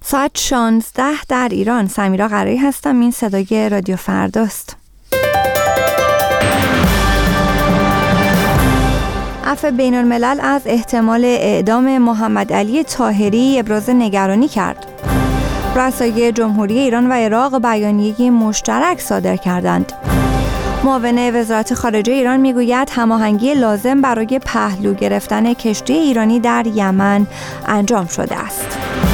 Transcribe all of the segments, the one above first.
ساعت 16 در ایران. سمیرا قرایی هستم. این صدای رادیو فرداست. عفو بین الملل از احتمال اعدام محمد علی طاهری ابراز نگرانی کرد. رؤسای جمهوری ایران و عراق بیانیه مشترک صادر کردند. معاون وزارت خارجه ایران میگوید هماهنگی لازم برای پهلو گرفتن کشتی ایرانی در یمن انجام شده است.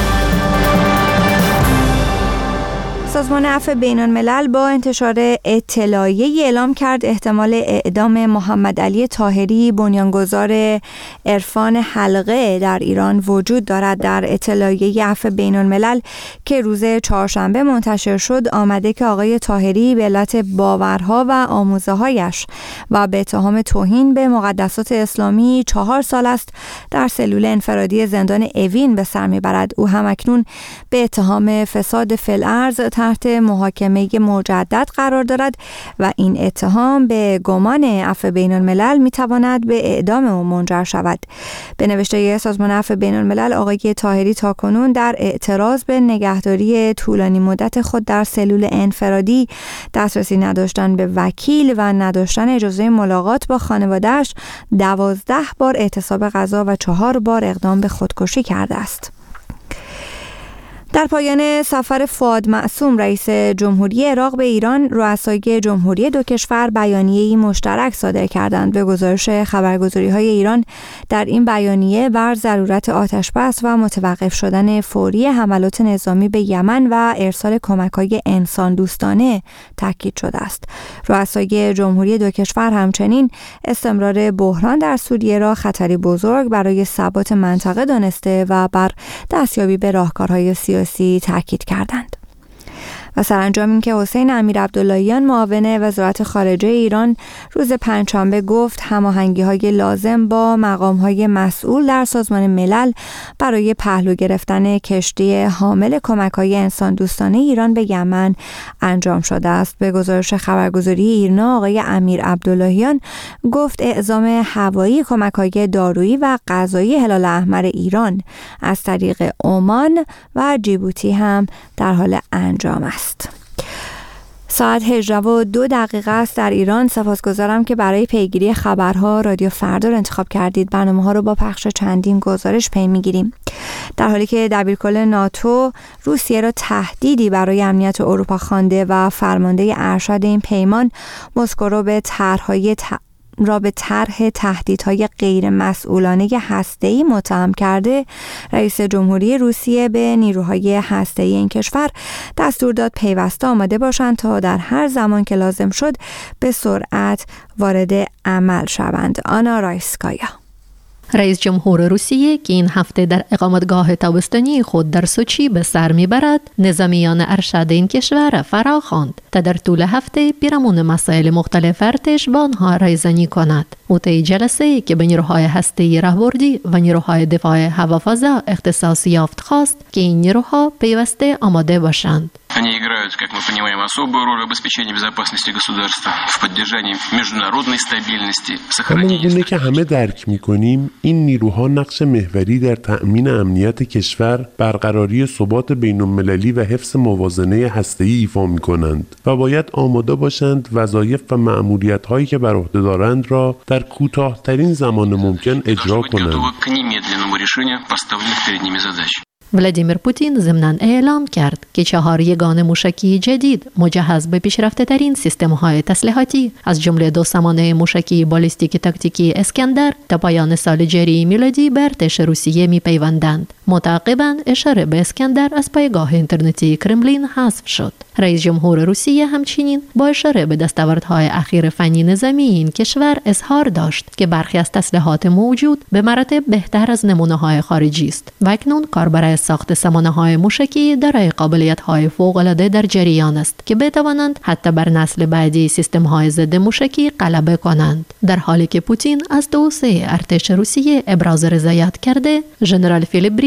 سازمان عفو بین الملل با انتشار اطلاعیه‌ای اعلام کرد احتمال اعدام محمد علی طاهری بنیانگذار عرفان حلقه در ایران وجود دارد. در اطلاعیه عفو بین الملل که روز چهارشنبه منتشر شد آمده که آقای طاهری به علت باورها و آموزه‌هایش و به اتهام توهین به مقدسات اسلامی 4 سال است در سلول انفرادی زندان اوین به سر میبرد. او همکنون به اتهام فساد فی الارض تحت محاکمه مجدد قرار دارد و این اتهام به گمان عفو بین الملل میتواند به اعدام او منجر شود. به نوشته سازمان عفو بین الملل آقای طاهری تاکنون در اعتراض به نگهداری طولانی مدت خود در سلول انفرادی، دسترسی نداشتن به وکیل و نداشتن اجازه ملاقات با خانواده‌اش 12 بار اعتصاب غذا و 4 بار اقدام به خودکشی کرده است. در پایان سفر فؤاد معصوم رئیس جمهوری عراق به ایران، رؤسای جمهوری دو کشور بیانیه‌ای مشترک صادر کردند. به گزارش خبرگزاری‌های ایران در این بیانیه بر ضرورت آتش‌بس و متوقف شدن فوری حملات نظامی به یمن و ارسال کمک‌های انسان دوستانه تاکید شده است. رؤسای جمهوری دو کشور همچنین استمرار بحران در سوریه را خطری بزرگ برای ثبات منطقه دانسته و بر دستیابی به راهکارهای سیاسی تاکید کردند. و سرانجام این که حسین امیرعبداللهیان معاون وزارت خارجه ایران روز پنجشنبه گفت هماهنگی‌های لازم با مقام‌های مسئول در سازمان ملل برای پهلو گرفتن کشتی حامل کمک‌های انسان دوستانه ایران به یمن انجام شده است. به گزارش خبرگزاری ایرنا آقای امیرعبداللهیان گفت اعزام هوایی کمک‌های دارویی و غذایی هلال احمر ایران از طریق عمان و جیبوتی هم در حال انجام است. ساعت 18:02 است در ایران. سپاسگزارم که برای پیگیری خبرها رادیو فردا رو انتخاب کردید. برنامه‌ها رو با پخش چندین گزارش پی می‌گیریم. در حالی که دبیرکل ناتو روسیه را تهدیدی برای امنیت اروپا خوانده و فرمانده ارشد این پیمان مسکو رو به طرح تهدیدهای غیر مسئولانه هسته‌ای متهم کرده، رئیس جمهوری روسیه به نیروهای هسته‌ای این کشور دستور داد پیوسته آماده باشند تا در هر زمان که لازم شد به سرعت وارد عمل شوند. آنا رایسکایا، رئیس جمهور روسیه که این هفته در اقامتگاه تابستانی خود در سوچی به سر میبرد، نظامیان ارشد این کشور فرا خواند تا در طول هفته پیرامون مسائل مختلف ارتش با آنها رایزنی کند. او طی جلسه‌ای که به نیروهای هسته‌ای راهبردی و نیروهای دفاع هوافضا اختصاص یافت خواست که این نیروها پیوسته آماده باشند. Они играют, как мы понимаем, особую роль в обеспечении безопасности государства, в поддержании международной стабильности, сохранении. همونگونه که همه درک می‌کنیم، این نیروها نقش محوری در تأمین امنیت کشور، برقراری ثبات بین‌المللی و حفظ موازنه هسته‌ای ایفا می‌کنند و باید آماده باشند وظایف و مأموریت‌هایی که بر عهده دارند را در کوتاه‌ترین زمان ممکن اجرا کنند. ولادیمیر پوتین ضمناً اعلام کرد که 4 یگان موشکی جدید مجهز به پیشرفته‌ترین سیستم‌های تسلیحاتی از جمله 2 سامانه موشکی بالستیک تاکتیکی اسکندر تا پایان سال جاری میلادی به ارتش روسیه می‌پیوندند. متعاقباً اشاره به اسکندر از پایگاه اینترنتی کرملین حذف شد. رئیس جمهور روسیه همچنین با اشاره به دستاوردهای اخیر فنی نظامی این کشور اظهار داشت که برخی از تسلیحات موجود به مراتب بهتر از نمونه‌های خارجی است و اکنون کار برای ساخت سامانه‌های موشکی دارای قابلیت‌های فوق‌العاده در جریان است که بتوانند حتی بر نسل بعدی سیستم‌های ضد موشکی غلبه کنند. در حالی که پوتین از توسعه ارتش روسیه ابراز رضایت کرده، ژنرال فیلیپ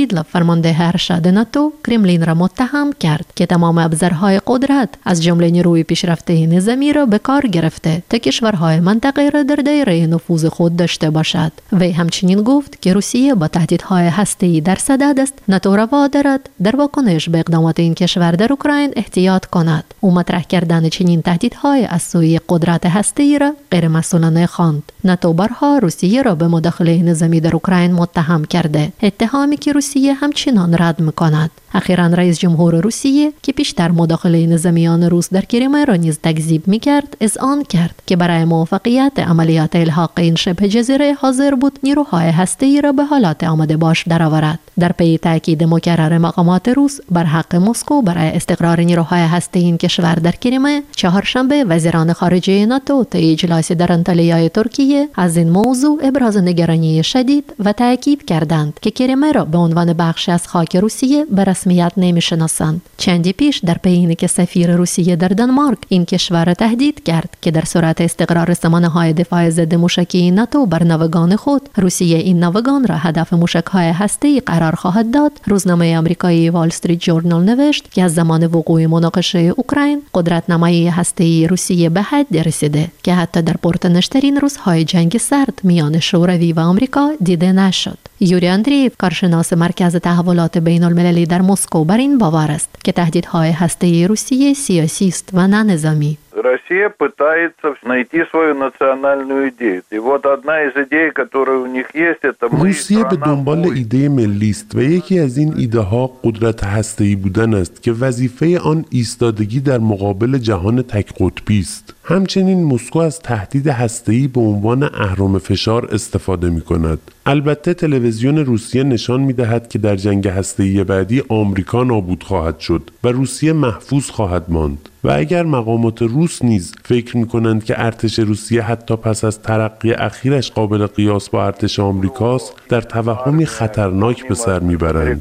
کریدلوف فرمانده ارشد ناتو کرملین را متهم کرد که تمام ابزارهای قدرت از جمله نیروی پیشرفته نظامی را به کار گرفته تا کشورهای منطقه را در دایره نفوذ خود داشته باشد. وی همچنین گفت که روسیه با تهدیدهای هسته‌ای در صدد است. ناتو را وادارد در واکنش به اقدامات این کشور در اوکراین احتیاط کند. او مطرح کردن چنین تهدیدهای از سوی قدرت هسته‌ای را غیرمسئولانه خواند. ناتو بارها روسیه را به مداخله نظامی در اوکراین متهم کرده، اتهامی که روسیه همچنان رد می‌کند. اخیراً رئیس جمهور روسیه که پیشتر مداخله نظامیان روس در کریمه را نیز تکذیب می‌کرد، اذعان کرد که برای موفقیت عملیات الحاق این شبه جزیره حاضر بود نیروهای هسته‌ای را به حالات آماده باش درآورد. در پی تاکید مکرر مقامات روس بر حق مسکو برای استقرار نیروهای هسته‌ای این کشور در کریمه، چهارشنبه وزیران خارجه ناتو طی اجلاسی در انطالیای ترکیه از این موضوع ابراز نگرانی شدید و تاکید کردند که کریمه را به عنوان بخشی از خاک روسیه به رسمیت نمی‌شناسند. چندی پیش در پی اینکه سفیر روسیه در دانمارک این کشور را تهدید کرد که در صورت استقرار سامانه‌های دفاع ضد موشکی ناتو بر ناوگان خود، روسیه این ناوگان را هدف موشک‌های هسته‌ای قرار خواهد داد، روزنامه آمریکایی وال استریت جورنال نوشت که از زمان وقوع مناقشه اوکراین قدرت‌نمایی هسته‌ای روسیه به حد رسیده که حتی در پرتنش‌ترین روزهای جنگ سرد میان شوروی و آمریکا دیده نشد. یوری اندریف، کارشناس مرکز تحولات بین‌المللی در مسکو، بر این باور است که تهدیدهای هسته‌ای روسیه سیاسی است و نه نظامی. Россия пытается найти свою национальную идею. И вот одна из идей, которая у них есть, это روسیه به دنبال ایده ملی است و یکی از این ایده ها قدرت هسته‌ای بودن است که وظیفه آن ایستادگی در مقابل جهان تک قطبی است. همچنین مسکو از تهدید هسته‌ای به عنوان اهرم فشار استفاده می‌کند. البته تلویزیون روسیه نشان می‌دهد که در جنگ هسته‌ای بعدی آمریکا نابود خواهد شد و روسیه محفوظ خواهد ماند. و اگر مقامات روس نیز فکر می‌کنند که ارتش روسیه حتی پس از ترقی اخیرش قابل قیاس با ارتش آمریکاست، در توهمی خطرناک به سر می‌برند.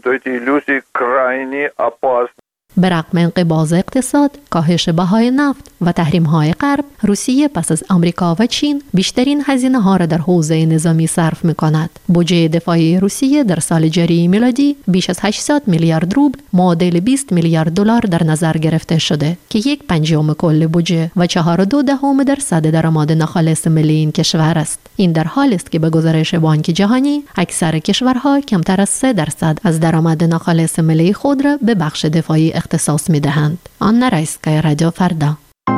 به رغم انقباض اقتصاد، کاهش بهای نفت و تحریم‌های غرب، روسیه پس از آمریکا و چین بیشترین هزینه‌ها را در حوزه نظامی صرف می‌کند. بودجه دفاعی روسیه در سال جاری میلادی بیش از 800 میلیارد روبل، معادل 20 میلیارد دلار در نظر گرفته شده که 1/5 کل بودجه و 4.2% درآمد ناخالص ملی این کشور است. این در حالی است که به گزارش بانک جهانی، اکثر کشورها کمتر از 3% از درآمد ناخالص ملی خود را به بخش دفاعی اختصاص می‌دهند. آن رایسکای رادیو فردا.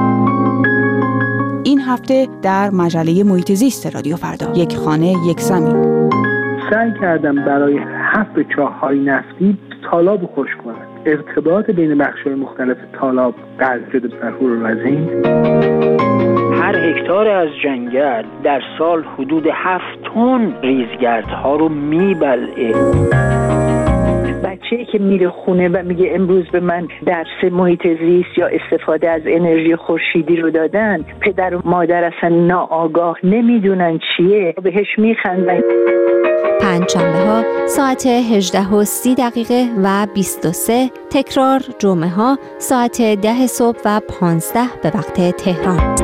این هفته در مجله محیط زیست رادیو فردا، یک خانه یک زمین، سعی کردم برای حفر چاه‌های نفتی تالاب رو خشک کنم. ارتباط بین بخش‌های مختلف تالاب قطع شده بر فروزین. هر هکتار از جنگل در سال حدود 7 تن ریزگردها رو میبلعه. بچه‌ای که میره خونه و میگه امروز به من درس محیط زیست یا استفاده از انرژی خورشیدی رو دادن، پدر و مادر اصلا ناآگاه نمیدونن چیه، بهش میخندن. پنجشنبه‌ها ساعت 18:30 و 23، تکرار جمعه‌ها ساعت 10 صبح و 15 به وقت تهران.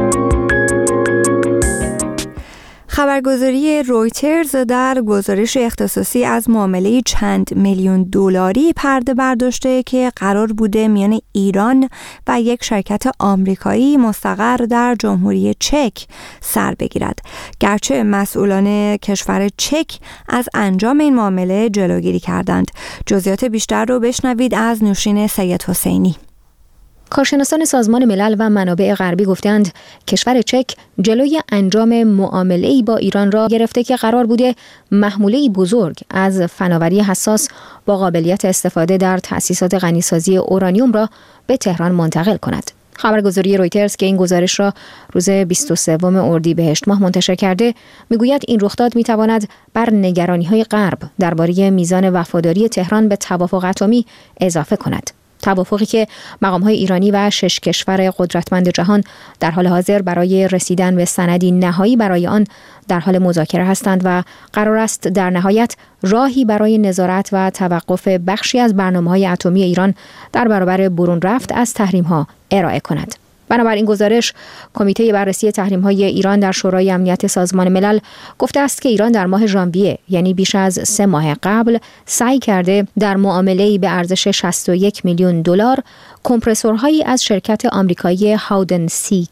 خبرگزاری رویترز در گزارش اختصاصی از معامله چند میلیون دلاری پرده برداشته که قرار بوده میان ایران و یک شرکت آمریکایی مستقر در جمهوری چک سر بگیرد. گرچه مسئولان کشور چک از انجام این معامله جلوگیری کردند. جزئیات بیشتر رو بشنوید از نوشین سید حسینی. کارشناسان سازمان ملل و منابع غربی گفتند کشور چک جلوی انجام معامله‌ای با ایران را گرفته که قرار بوده محموله‌ای بزرگ از فناوری حساس با قابلیت استفاده در تأسیسات غنیسازی اورانیوم را به تهران منتقل کند. خبرگزاری رویترز که این گزارش را روز 23 اردیبهشت ماه منتشر کرده میگوید این رخداد میتواند بر نگرانی‌های غرب درباره میزان وفاداری تهران به توافق اتمی اضافه کند. توافقی که مقام‌های ایرانی و 6 کشور قدرتمند جهان در حال حاضر برای رسیدن به سندی نهایی برای آن در حال مذاکره هستند و قرار است در نهایت راهی برای نظارت و توقف بخشی از برنامه‌های اتمی ایران در برابر برون رفت از تحریم‌ها ارائه کند. بنابراین گزارش کمیته بررسی تحریم‌های ایران در شورای امنیت سازمان ملل گفته است که ایران در ماه ژانویه، یعنی بیش از 3 ماه قبل، سعی کرده در معامله‌ای به ارزش 61 میلیون دلار کمپرسورهایی از شرکت آمریکایی هاودن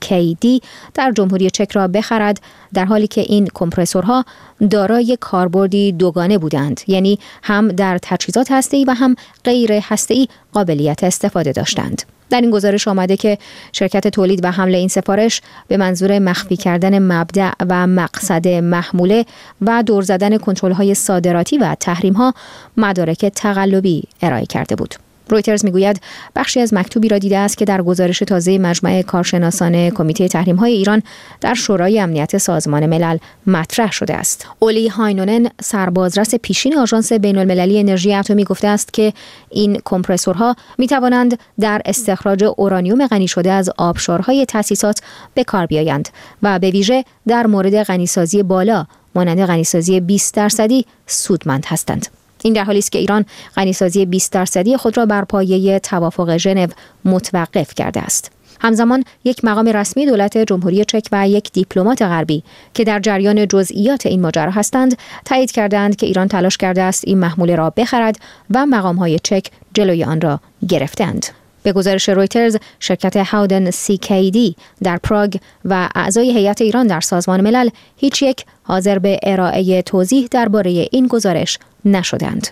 CKD در جمهوری چک را بخرد، در حالی که این کمپرسورها دارای کاربردی دوگانه بودند، یعنی هم در تجهیزات هسته‌ای و هم غیر هسته‌ای قابلیت استفاده داشتند. در این گزارش آمده که شرکت تولید و حمل این سفارش به منظور مخفی کردن مبدأ و مقصد محموله و دور زدن کنترل‌های صادراتی و تحریم‌ها مدارک تقلبی ارائه کرده بود. رویترز میگوید بخشی از مکتوبی را دیده است که در گزارش تازه مجمع کارشناسان کمیته تحریم‌های ایران در شورای امنیت سازمان ملل مطرح شده است. اولی هاینونن، سربازرس پیشین آژانس بین‌المللی انرژی اتمی، گفته است که این کمپرسورها می‌توانند در استخراج اورانیوم غنی شده از آبشارهای تأسیسات به کار بیایند و به ویژه در مورد غنیسازی بالا مانند غنیسازی 20% سودمند هستند. این در حالی است که ایران غنیسازی 20% خود را بر پایه توافق ژنو متوقف کرده است. همزمان یک مقام رسمی دولت جمهوری چک و یک دیپلمات غربی که در جریان جزئیات این ماجرا هستند تایید کردند که ایران تلاش کرده است این محموله را بخرد و مقام‌های چک جلوی آن را گرفتند. به گزارش رویترز، شرکت هاودن CKD در پراگ و اعضای هیئت ایران در سازمان ملل هیچ یک حاضر به ارائه توضیح درباره این گزارش نشدند.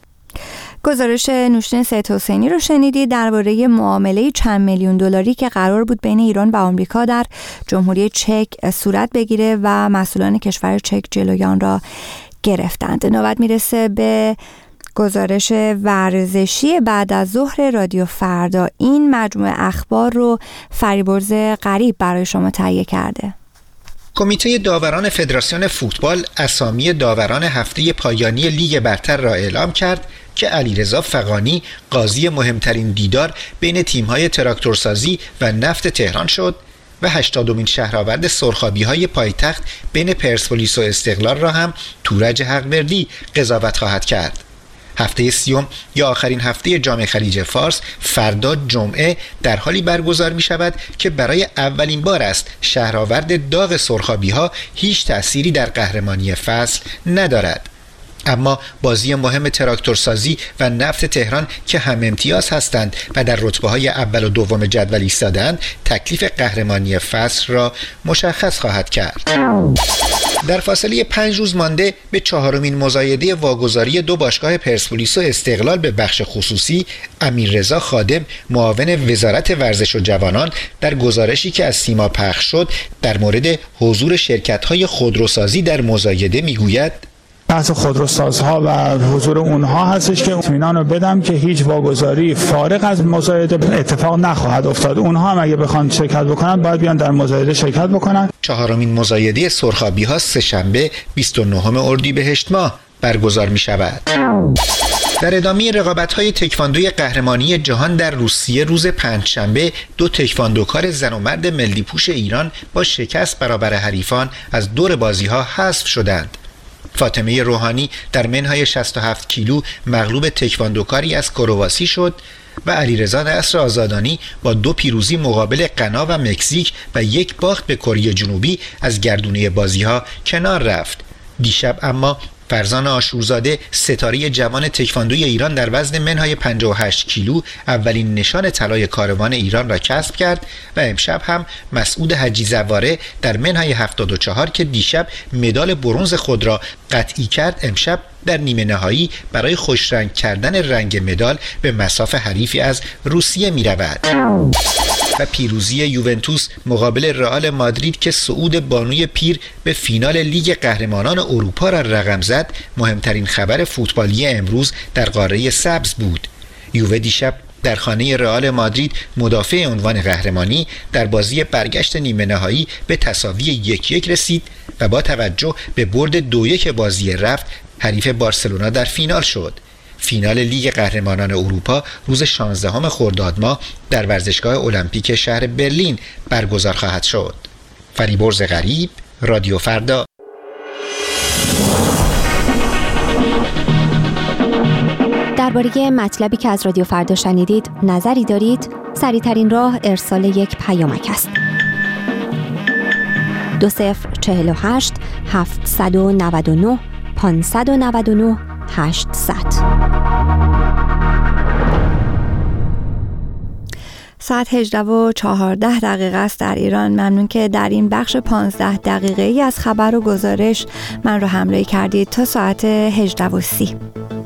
گزارش نوشین سید حسینی رو شنیدید درباره معامله چند میلیون دلاری که قرار بود بین ایران و آمریکا در جمهوری چک صورت بگیره و مسئولان کشور چک جلوی آن را گرفتند. نوبت میرسه به گزارش ورزشی بعد از ظهر رادیو فردا. این مجموعه اخبار رو فریبرز غریب برای شما تهیه کرده. کمیته داوران فدراسیون فوتبال اسامی داوران هفته پایانی لیگ برتر را اعلام کرد که علیرضا فغانی قاضی مهمترین دیدار بین تیم‌های تراکتورسازی و نفت تهران شد و 80مین شهرآورد سرخابی‌های پایتخت بین پرسپولیس و استقلال را هم تورج حق‌وردی قضاوت خواهد کرد. هفته 30 یا آخرین هفته جام خلیج فارس فردا جمعه در حالی برگزار می شود که برای اولین بار است شهرآورد داغ سرخابی‌ها هیچ تأثیری در قهرمانی فصل ندارد. اما بازی مهم تراکتورسازی و نفت تهران که هم امتیاز هستند و در رتبه‌های اول و دوم جدول ایستاده‌اند تکلیف قهرمانی فصل را مشخص خواهد کرد. در فاصله 5 روز مانده به 4مین مزایده واگذاری 2 باشگاه پرسپولیس و استقلال به بخش خصوصی، امیررضا خادم معاون وزارت ورزش و جوانان در گزارشی که از سیما پخش شد در مورد حضور شرکت‌های خودروسازی در مزایده میگوید: بحث خودروسازها و حضور اونها هستش که اطمینان رو بدم که هیچ واگذاری فارغ از مزایده اتفاق نخواهد افتاد. اونها هم اگه بخوان شرکت بکنن باید بیان در مزایده شرکت بکنن. 4مین مزایده سرخابی‌ها سه‌شنبه 29 اردیبهشت ماه برگزار می شود. در ادامه رقابت‌های تکواندوی قهرمانی جهان در روسیه روز پنجشنبه 2 تکواندوکار زن و مرد ملی پوش ایران با شکست برابر حریفان از دور بازی‌ها حذف شدند. فاطمه روحانی در منهای 67 کیلو مغلوب تکواندوکاری از کرواسی شد و علیرضا نصر آزادانی با 2 پیروزی مقابل غنا و مکزیک و 1 باخت به کره جنوبی از گردونه بازی‌ها کنار رفت. دیشب اما فرزان آشورزاده ستاره جوان تکواندوی ایران در وزن منهای 58 کیلو اولین نشان طلای کاروان ایران را کسب کرد و امشب هم مسعود حجی زواره در منهای 74 که دیشب مدال برنز خود را قطعی کرد امشب در نیمه نهایی برای خوشرنگ کردن رنگ مدال به مصاف حریفی از روسیه می رود. و پیروزی یوونتوس مقابل رئال مادرید که صعود بانوی پیر به فینال لیگ قهرمانان اروپا را رقم زد مهمترین خبر فوتبالی امروز در قاره سبز بود. یووه دیشب در خانه رئال مادرید مدافع عنوان قهرمانی در بازی برگشت نیمه نهایی به تساوی 1-1 رسید و با توجه به برد 2-1 بازی رفت حریف بارسلونا در فینال شد. فینال لیگ قهرمانان اروپا روز 16 خرداد ماه در ورزشگاه المپیک شهر برلین برگزار خواهد شد. فریبرز غریب، رادیو فردا. درباره مطلبی که از رادیو فردا شنیدید نظری دارید؟ سریع‌ترین راه ارسال یک پیامک است. 2048 799 599 800. ساعت 18:14 است در ایران. ممنون که در این بخش 15 دقیقه‌ای از خبر و گزارش من رو همراهی کردید تا ساعت 18:30.